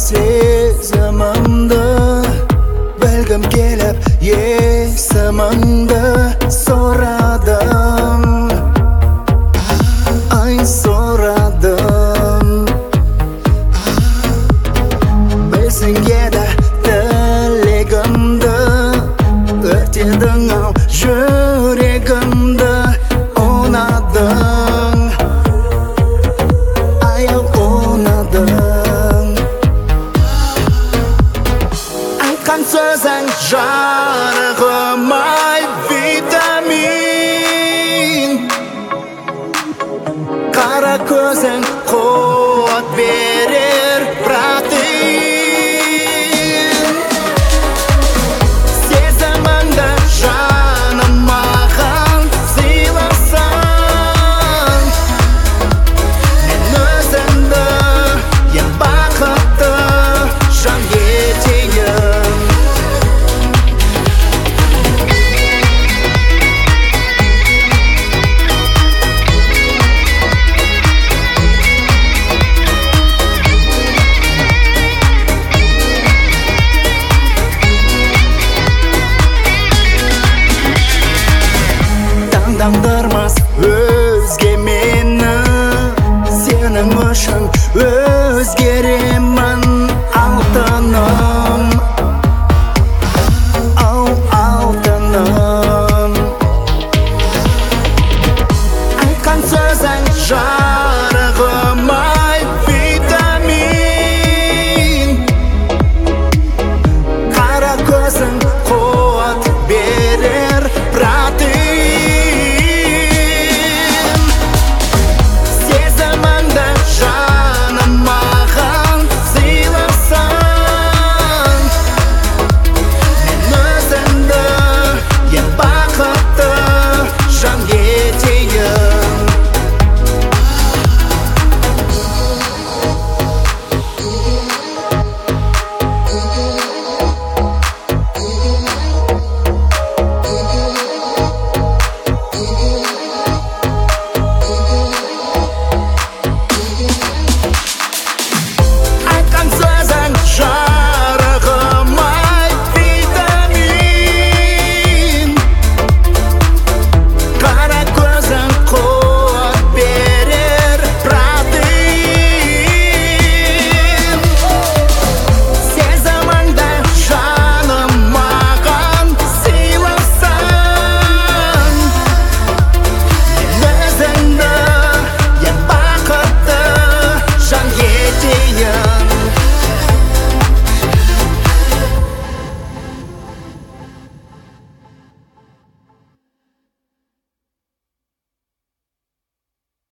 сезімімді білгім келіп есіміңді сұрадым, ай сұрадым. Білсең еді тілегімді, өртедің ау жүрегімді, ұнадың, аяу ұнадың. Айтқан сөзің жарығым ай витамин, қара көзің қуат берер протеин. Сезіміңді жаным маған сыйласаң, мен өзіңді ең бақытты жан етейін. Таңдандырмас өзге мені, сенің үшін өзгеремін алтыным, ау алтыным. Айтқан сөзің